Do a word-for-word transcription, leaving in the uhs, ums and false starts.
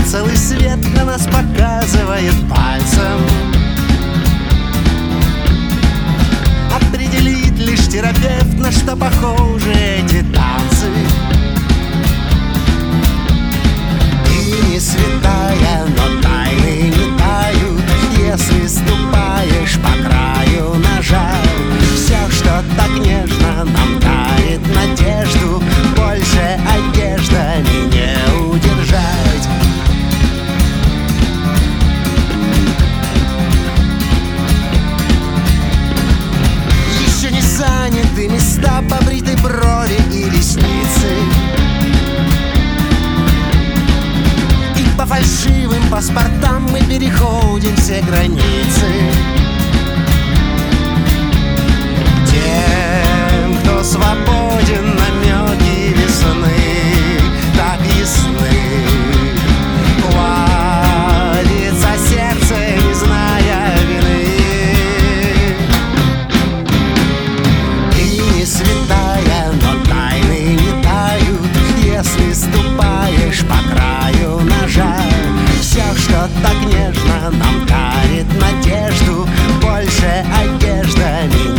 целый свет на нас показывает пальцем. Определит лишь терапевт, на что похожи эти танцы. Ты не святая, но тайны не тают, если ступаешь по краю ножа. Все, что так нежно нам дарит надежду, больше одеждами не удержать. Еще не заняты места побритой брови и ресницы, и по фальшивым паспортам мы переходим все границы. Тем, кто свободен, намеки весны так ясны. Кладется сердце, не зная вины. Ты не святая, но тайны не тают, если ступаешь по краю ножа. Все, что так нежно нам дарит надежду, больше одеждами